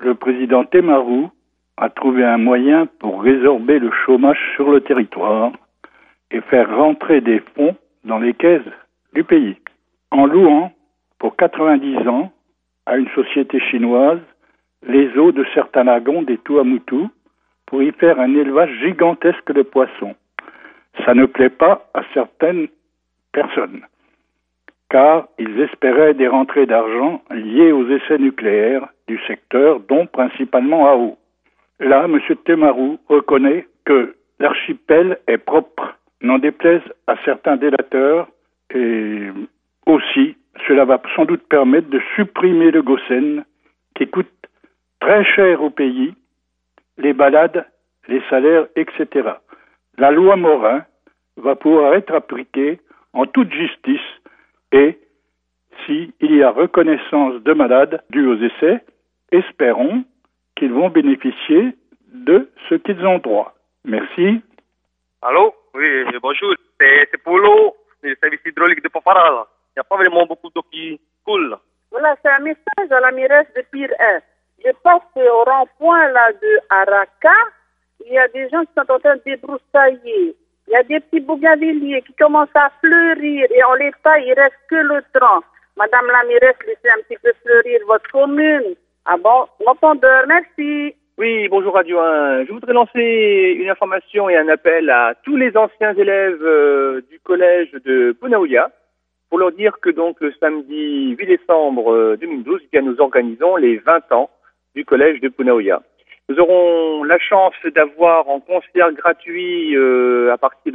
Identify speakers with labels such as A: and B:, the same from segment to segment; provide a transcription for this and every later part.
A: le président Temaru a trouvé un moyen pour résorber le chômage sur le territoire et faire rentrer des fonds dans les caisses du pays, en louant pour 90 ans à une société chinoise les eaux de certains lagons des Tuamotu pour y faire un élevage gigantesque de poissons. Ça ne plaît pas à certaines personnes, car ils espéraient des rentrées d'argent liées aux essais nucléaires du secteur, dont principalement à eau. Là, M. Temaru reconnaît que l'archipel est propre, n'en déplaise à certains délateurs, et aussi, cela va sans doute permettre de supprimer le Gosen, qui coûte très cher au pays, les balades, les salaires, etc. La loi Morin va pouvoir être appliquée en toute justice et s'il y a reconnaissance de malades dus aux essais, espérons qu'ils vont bénéficier de ce qu'ils ont droit. Merci.
B: Allô? Oui, bonjour. C'est pour l'eau, le service hydraulique de Paparal. Il n'y a pas vraiment beaucoup d'eau qui coule.
C: Voilà, c'est un message à la mairesse de Pire 1. Je passe au rond-point là de Araka. Il y a des gens qui sont en train de débroussailler. Il y a des petits bougainvilliers qui commencent à fleurir et on les taille, il reste que le tronc. Madame la mairesse, laissez un petit peu fleurir votre commune. Ah bon, m'entendeur, merci.
B: Oui, bonjour Radio 1. Je voudrais lancer une information et un appel à tous les anciens élèves du collège de Punaouia pour leur dire que donc le samedi 8 décembre 2012, eh bien, nous organisons les 20 ans du collège de Punaouia. Nous aurons la chance d'avoir en concert gratuit à partir de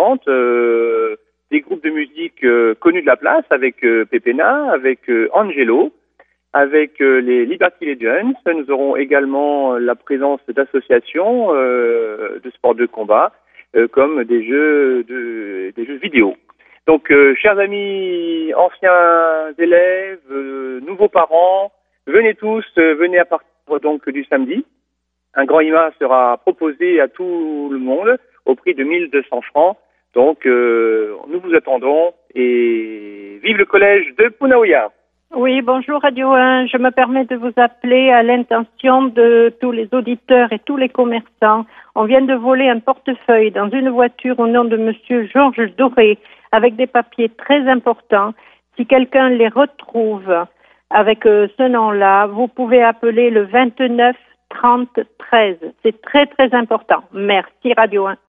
B: 9h30 des groupes de musique connus de la place avec Pepena, avec Angelo, avec les Liberty Legends. Nous aurons également la présence d'associations de sport de combat comme des jeux vidéo. Donc, chers amis, anciens élèves, nouveaux parents, venez tous, venez à partir donc du samedi. Un grand IMA sera proposé à tout le monde au prix de 1200 francs. Donc, nous vous attendons et vive le collège de Punaouia.
D: Oui, bonjour Radio 1. Je me permets de vous appeler à l'intention de tous les auditeurs et tous les commerçants. On vient de voler un portefeuille dans une voiture au nom de Monsieur Georges Doré avec des papiers très importants. Si quelqu'un les retrouve avec ce nom-là, vous pouvez appeler le 29 30 13. C'est très très important. Merci Radio 1.